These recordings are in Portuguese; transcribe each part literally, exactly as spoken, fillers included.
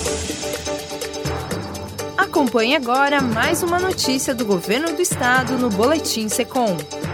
Acompanhe agora mais uma notícia do Governo do Estado no Boletim Secom.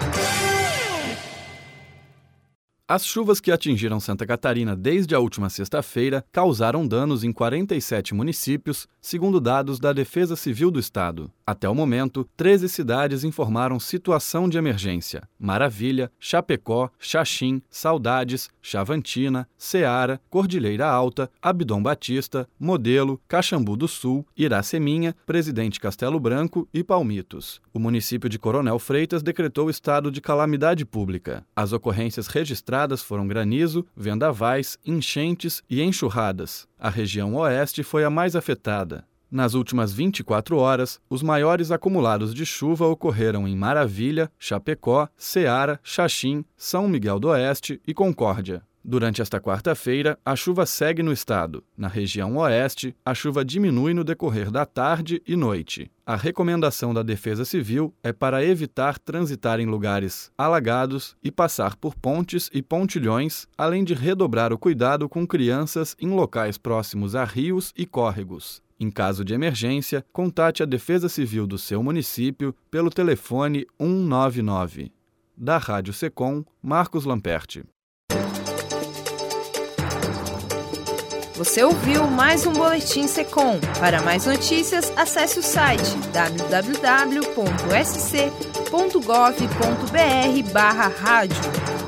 As chuvas que atingiram Santa Catarina desde a última sexta-feira causaram danos em quarenta e sete municípios, segundo dados da Defesa Civil do Estado. Até o momento, treze cidades informaram situação de emergência: Maravilha, Chapecó, Xaxim, Saudades, Chavantina, Ceará, Cordilheira Alta, Abdom Batista, Modelo, Caxambu do Sul, Iraceminha, Presidente Castelo Branco e Palmitos. O município de Coronel Freitas decretou estado de calamidade pública. As ocorrências registradas foram granizo, vendavais, enchentes e enxurradas. A região oeste foi a mais afetada. Nas últimas vinte e quatro horas, os maiores acumulados de chuva ocorreram em Maravilha, Chapecó, Ceará, Xaxim, São Miguel do Oeste e Concórdia. Durante esta quarta-feira, a chuva segue no estado. Na região oeste, a chuva diminui no decorrer da tarde e noite. A recomendação da Defesa Civil é para evitar transitar em lugares alagados e passar por pontes e pontilhões, além de redobrar o cuidado com crianças em locais próximos a rios e córregos. Em caso de emergência, contate a Defesa Civil do seu município pelo telefone um nove nove. Da Rádio Secom, Marcos Lamperti. Você ouviu mais um Boletim Secom. Para mais notícias, acesse o site w w w ponto s c ponto gov ponto b r barra rádio.